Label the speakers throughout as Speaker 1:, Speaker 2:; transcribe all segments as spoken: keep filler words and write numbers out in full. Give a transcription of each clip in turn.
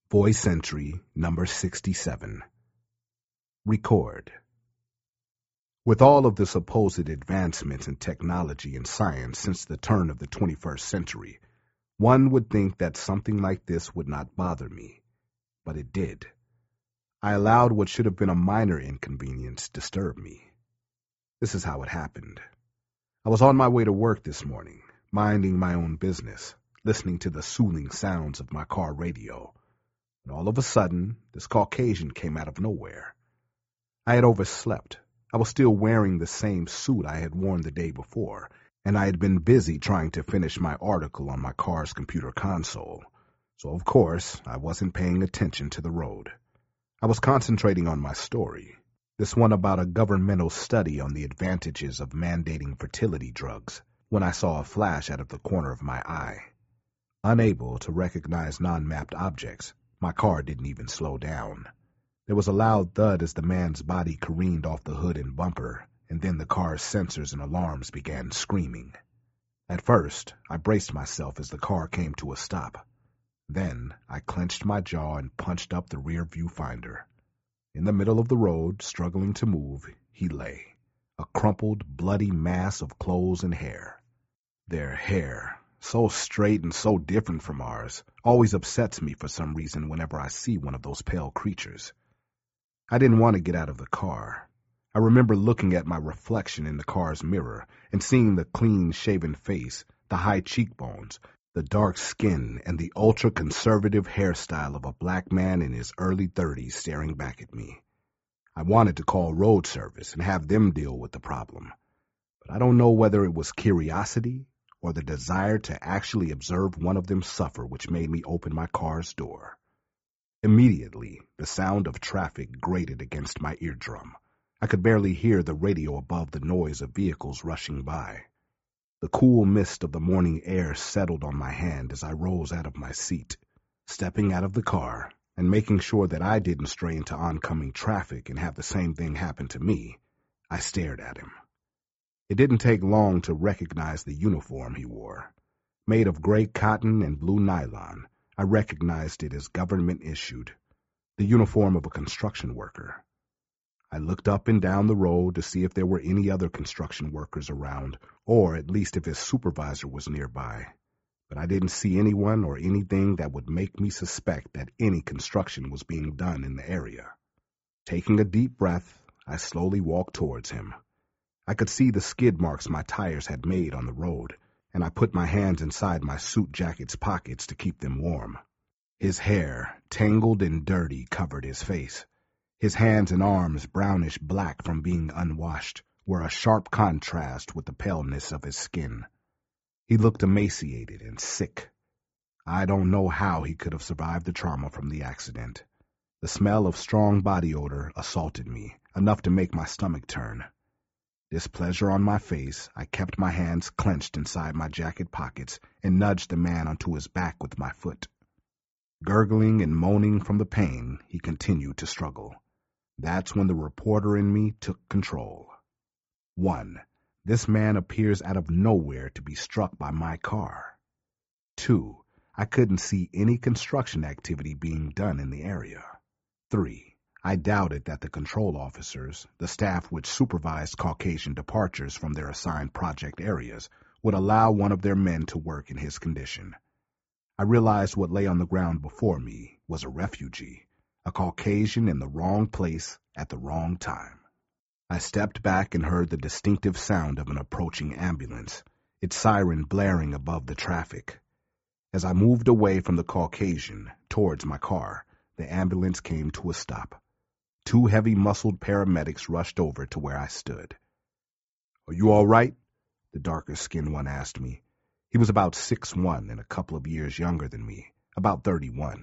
Speaker 1: Voice entry number sixty-seven. Record. With all of the supposed advancements in technology and science since the turn of the twenty-first century, one would think that something like this would not bother me, but it did. I allowed what should have been a minor inconvenience disturb me. This is how it happened. I was on my way to work this morning, minding my own business, listening to the soothing sounds of my car radio. And all of a sudden, this Caucasian came out of nowhere. I had overslept. I was still wearing the same suit I had worn the day before, and I had been busy trying to finish my article on my car's computer console. So, of course, I wasn't paying attention to the road. I was concentrating on my story, this one about a governmental study on the advantages of mandating fertility drugs, when I saw a flash out of the corner of my eye. Unable to recognize non-mapped objects, my car didn't even slow down. There was a loud thud as the man's body careened off the hood and bumper, and then the car's sensors and alarms began screaming. At first, I braced myself as the car came to a stop. Then, I clenched my jaw and punched up the rear viewfinder. In the middle of the road, struggling to move, he lay, a crumpled, bloody mass of clothes and hair. Their hair, so straight and so different from ours, always upsets me for some reason whenever I see one of those pale creatures. I didn't want to get out of the car. I remember looking at my reflection in the car's mirror and seeing the clean-shaven face, the high cheekbones, the dark skin, and the ultra-conservative hairstyle of a black man in his early thirties staring back at me. I wanted to call road service and have them deal with the problem, but I don't know whether it was curiosity or the desire to actually observe one of them suffer which made me open my car's door. Immediately, the sound of traffic grated against my eardrum. I could barely hear the radio above the noise of vehicles rushing by. The cool mist of the morning air settled on my hand as I rose out of my seat. Stepping out of the car and making sure that I didn't stray into oncoming traffic and have the same thing happen to me, I stared at him. It didn't take long to recognize the uniform he wore. Made of gray cotton and blue nylon, I recognized it as government-issued, the uniform of a construction worker. I looked up and down the road to see if there were any other construction workers around, or at least if his supervisor was nearby. But I didn't see anyone or anything that would make me suspect that any construction was being done in the area. Taking a deep breath, I slowly walked towards him. I could see the skid marks my tires had made on the road, and I put my hands inside my suit jacket's pockets to keep them warm. His hair, tangled and dirty, covered his face. His hands and arms, brownish black from being unwashed, were a sharp contrast with the paleness of his skin. He looked emaciated and sick. I don't know how he could have survived the trauma from the accident. The smell of strong body odor assaulted me, enough to make my stomach turn. Displeasure on my face, I kept my hands clenched inside my jacket pockets and nudged the man onto his back with my foot. Gurgling and moaning from the pain, he continued to struggle. That's when the reporter in me took control. One, this man appears out of nowhere to be struck by my car. Two, I couldn't see any construction activity being done in the area. Three, I doubted that the control officers, the staff which supervised Caucasian departures from their assigned project areas, would allow one of their men to work in his condition. I realized what lay on the ground before me was a refugee, a Caucasian in the wrong place at the wrong time. I stepped back and heard the distinctive sound of an approaching ambulance, its siren blaring above the traffic. As I moved away from the Caucasian towards my car, the ambulance came to a stop. Two heavy-muscled paramedics rushed over to where I stood. "Are you all right?" the darker-skinned one asked me. He was about six one and a couple of years younger than me, about thirty-one.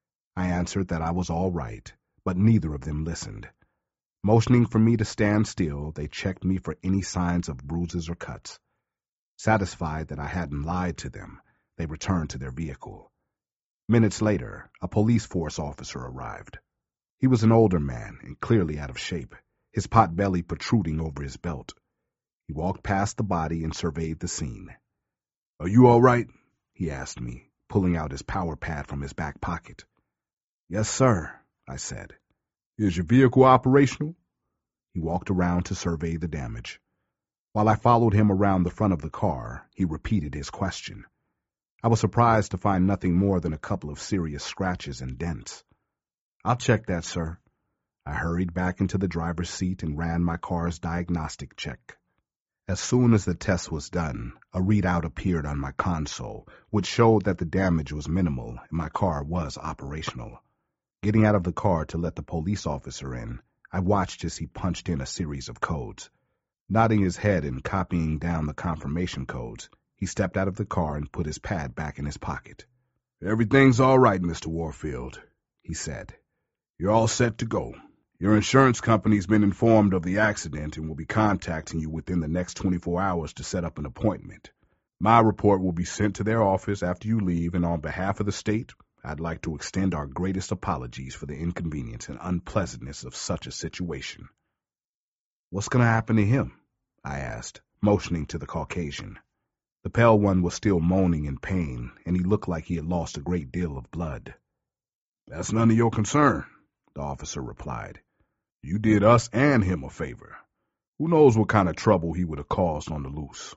Speaker 1: I answered that I was all right, but neither of them listened. Motioning for me to stand still, they checked me for any signs of bruises or cuts. Satisfied that I hadn't lied to them, they returned to their vehicle. Minutes later, a police force officer arrived. He was an older man and clearly out of shape, his pot belly protruding over his belt. He walked past the body and surveyed the scene. "Are you all right?" he asked me, pulling out his power pad from his back pocket. "Yes, sir," I said. "Is your vehicle operational?" He walked around to survey the damage. While I followed him around the front of the car, he repeated his question. I was surprised to find nothing more than a couple of serious scratches and dents. "I'll check that, sir." I hurried back into the driver's seat and ran my car's diagnostic check. As soon as the test was done, a readout appeared on my console, which showed that the damage was minimal and my car was operational. Getting out of the car to let the police officer in, I watched as he punched in a series of codes. Nodding his head and copying down the confirmation codes, he stepped out of the car and put his pad back in his pocket. "Everything's all right, Mister Warfield," he said. "You're all set to go. Your insurance company's been informed of the accident and will be contacting you within the next twenty-four hours to set up an appointment. My report will be sent to their office after you leave, and on behalf of the state, I'd like to extend our greatest apologies for the inconvenience and unpleasantness of such a situation." "What's going to happen to him?" I asked, motioning to the Caucasian. The pale one was still moaning in pain, and he looked like he had lost a great deal of blood. "That's none of your concern," the officer replied. "You did us and him a favor. Who knows what kind of trouble he would have caused on the loose."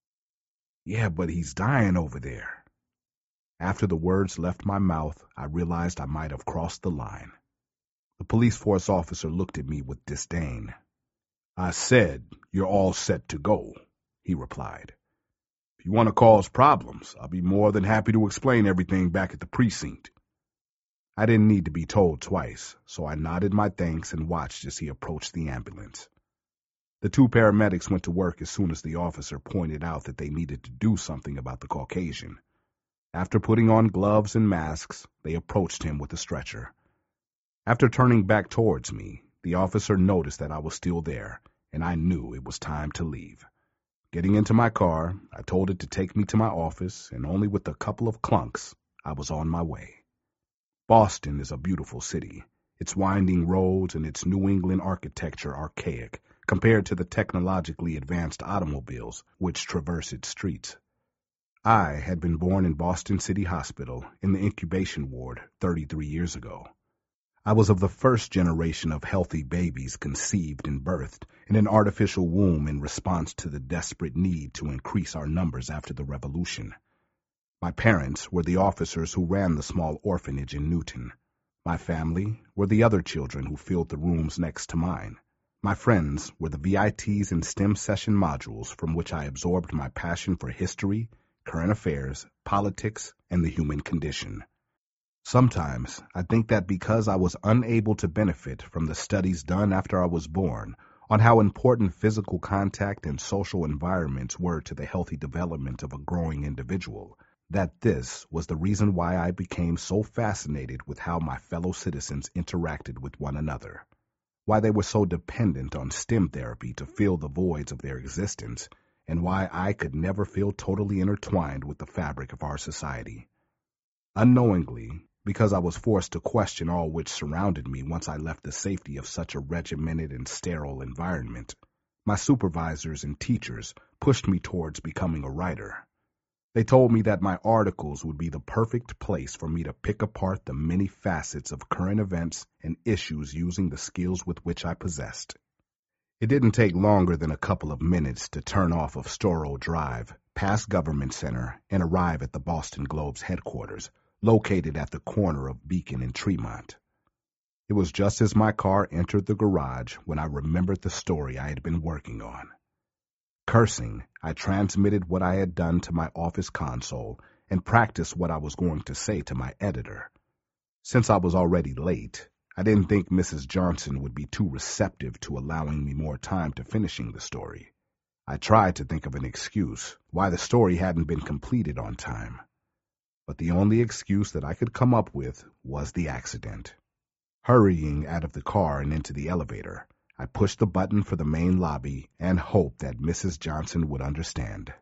Speaker 1: "Yeah, but he's dying over there." After the words left my mouth, I realized I might have crossed the line. The police force officer looked at me with disdain. "I said you're all set to go," he replied. "If you want to cause problems, I'll be more than happy to explain everything back at the precinct." I didn't need to be told twice, so I nodded my thanks and watched as he approached the ambulance. The two paramedics went to work as soon as the officer pointed out that they needed to do something about the Caucasian. After putting on gloves and masks, they approached him with a stretcher. After turning back towards me, the officer noticed that I was still there, and I knew it was time to leave. Getting into my car, I told it to take me to my office, and only with a couple of clunks, I was on my way. Boston is a beautiful city, its winding roads and its New England architecture archaic compared to the technologically advanced automobiles which traverse its streets. I had been born in Boston City Hospital in the incubation ward thirty-three years ago. I was of the first generation of healthy babies conceived and birthed in an artificial womb in response to the desperate need to increase our numbers after the Revolution. My parents were the officers who ran the small orphanage in Newton. My family were the other children who filled the rooms next to mine. My friends were the V I Ts and STEM session modules from which I absorbed my passion for history, current affairs, politics, and the human condition. Sometimes I think that because I was unable to benefit from the studies done after I was born on how important physical contact and social environments were to the healthy development of a growing individual, that this was the reason why I became so fascinated with how my fellow citizens interacted with one another, why they were so dependent on STEM therapy to fill the voids of their existence, and why I could never feel totally intertwined with the fabric of our society. Unknowingly, because I was forced to question all which surrounded me once I left the safety of such a regimented and sterile environment, my supervisors and teachers pushed me towards becoming a writer. They told me that my articles would be the perfect place for me to pick apart the many facets of current events and issues using the skills with which I possessed. It didn't take longer than a couple of minutes to turn off of Storrow Drive, past Government Center, and arrive at the Boston Globe's headquarters, located at the corner of Beacon and Tremont. It was just as my car entered the garage when I remembered the story I had been working on. Cursing, I transmitted what I had done to my office console and practiced what I was going to say to my editor. Since I was already late, I didn't think Missus Johnson would be too receptive to allowing me more time to finishing the story. I tried to think of an excuse why the story hadn't been completed on time. But the only excuse that I could come up with was the accident. Hurrying out of the car and into the elevator, I pushed the button for the main lobby and hoped that Missus Johnson would understand.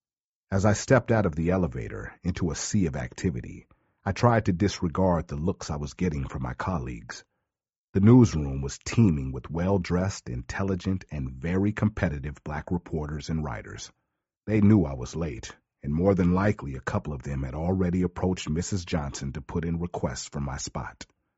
Speaker 1: As I stepped out of the elevator into a sea of activity, I tried to disregard the looks I was getting from my colleagues. The newsroom was teeming with well-dressed, intelligent, and very competitive black reporters and writers. They knew I was late, and more than likely a couple of them had already approached Missus Johnson to put in requests for my spot.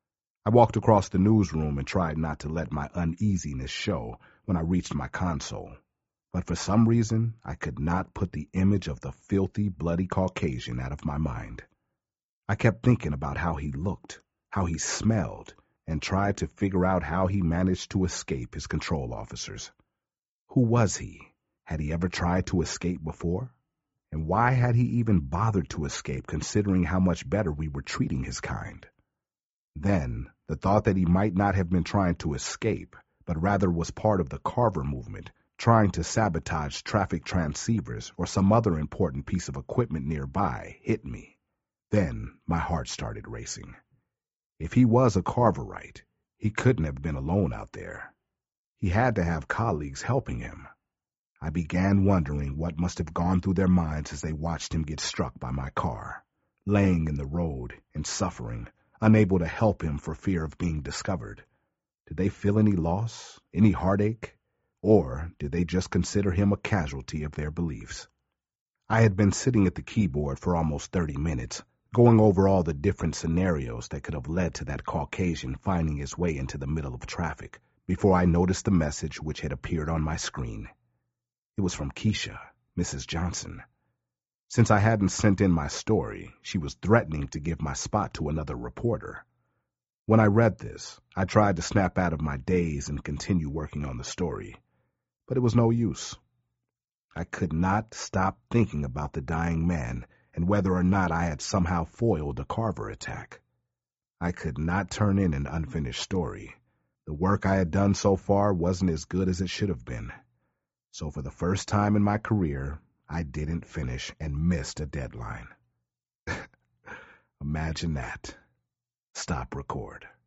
Speaker 1: I walked across the newsroom and tried not to let my uneasiness show when I reached my console. But for some reason, I could not put the image of the filthy, bloody Caucasian out of my mind. I kept thinking about how he looked, how he smelled, and tried to figure out how he managed to escape his control officers. Who was he? Had he ever tried to escape before? And why had he even bothered to escape, considering how much better we were treating his kind? Then, the thought that he might not have been trying to escape, but rather was part of the Carver movement, trying to sabotage traffic transceivers or some other important piece of equipment nearby, hit me. Then my heart started racing. If he was a Carverite, he couldn't have been alone out there. He had to have colleagues helping him. I began wondering what must have gone through their minds as they watched him get struck by my car, laying in the road and suffering, unable to help him for fear of being discovered. Did they feel any loss, any heartache, or did they just consider him a casualty of their beliefs? I had been sitting at the keyboard for almost thirty minutes, going over all the different scenarios that could have led to that Caucasian finding his way into the middle of traffic, before I noticed the message which had appeared on my screen. It was from Keisha, Missus Johnson. Since I hadn't sent in my story, she was threatening to give my spot to another reporter. When I read this, I tried to snap out of my daze and continue working on the story, but it was no use. I could not stop thinking about the dying man and whether or not I had somehow foiled a Carver attack. I could not turn in an unfinished story. The work I had done so far wasn't as good as it should have been. So for the first time in my career, I didn't finish and missed a deadline. Imagine that. Stop record.